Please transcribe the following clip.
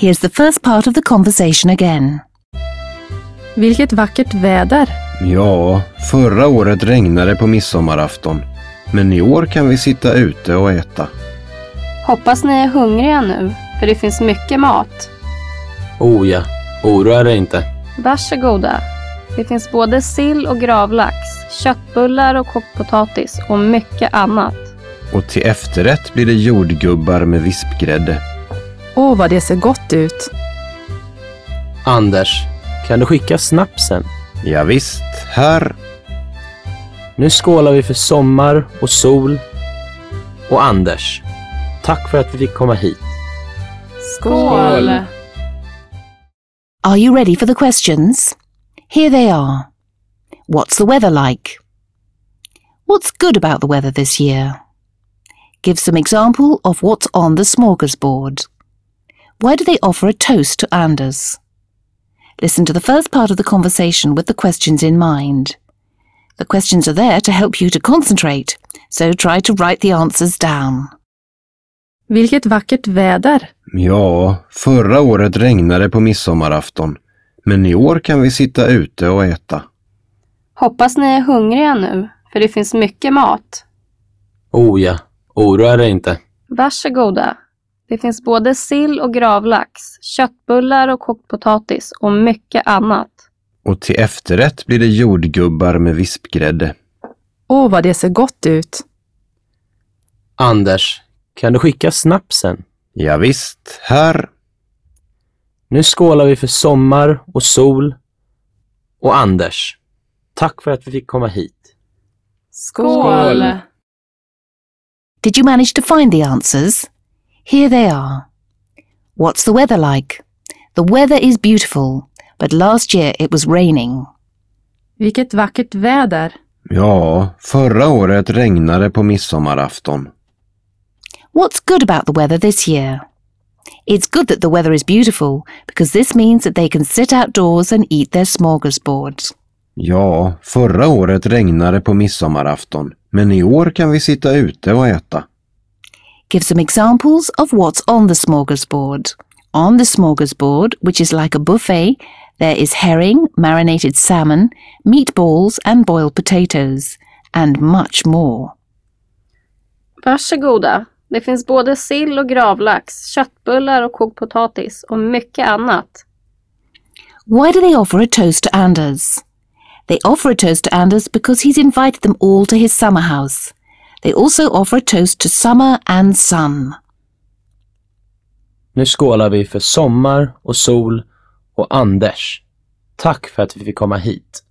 Here's the first part of the conversation again. Vilket vackert väder. Ja, förra året regnade det på midsommarafton. Men i år kan vi sitta ute och äta. Hoppas ni är hungriga nu, för det finns mycket mat. Oh ja, oroa dig inte. Varsågoda. Det finns både sill och gravlax, köttbullar och kokt potatis och mycket annat. Och till efterrätt blir det jordgubbar med vispgrädde. Åh, vad det ser gott ut. Anders, kan du skicka snapsen? Ja, visst, här. Nu skålar vi för sommar och sol. Och Anders, tack för att vi fick komma hit. Skål! Are you ready for the questions? Here they are. What's the weather like? What's good about the weather this year? Give some example of what's on the smorgasbord. Why do they offer a toast to Anders? Listen to the first part of the conversation with the questions in mind. The questions are there to help you to concentrate, so try to write the answers down. Vilket vackert väder. Ja, förra året regnade det på midsommarafton. Men i år kan vi sitta ute och äta. Hoppas ni är hungriga nu, för det finns mycket mat. Oh ja, oroa dig inte. Varsågoda. Det finns både sill och gravlax, köttbullar och kokt potatis och mycket annat. Och till efterrätt blir det jordgubbar med vispgrädde. Åh, vad det ser gott ut. Anders, kan du skicka snapsen? Ja, visst, här. Nu skålar vi för sommar och sol. Och Anders, tack för att vi fick komma hit. Skål! Did you manage to find the answers? Here they are. What's the weather like? The weather is beautiful, but last year it was raining. Vilket vackert väder. Ja, förra året regnade det på midsommarafton. What's good about the weather this year? It's good that the weather is beautiful because this means that they can sit outdoors and eat their smorgasbords. Ja, förra året regnade det på midsommarafton. Men i år kan vi sitta ute och äta. Give some examples of what's on the smorgasbord. On the smorgasbord, which is like a buffet, there is herring, marinated salmon, meatballs and boiled potatoes, and much more. Varsågoda. Det finns både sill och gravlax, köttbullar och kokt potatis och mycket annat. Why do they offer a toast to Anders? They offer a toast to Anders because he's invited them all to his summer house. They also offer a toast to summer and sun. Nu skålar vi för sommar och sol och Anders. Tack för att vi fick komma hit.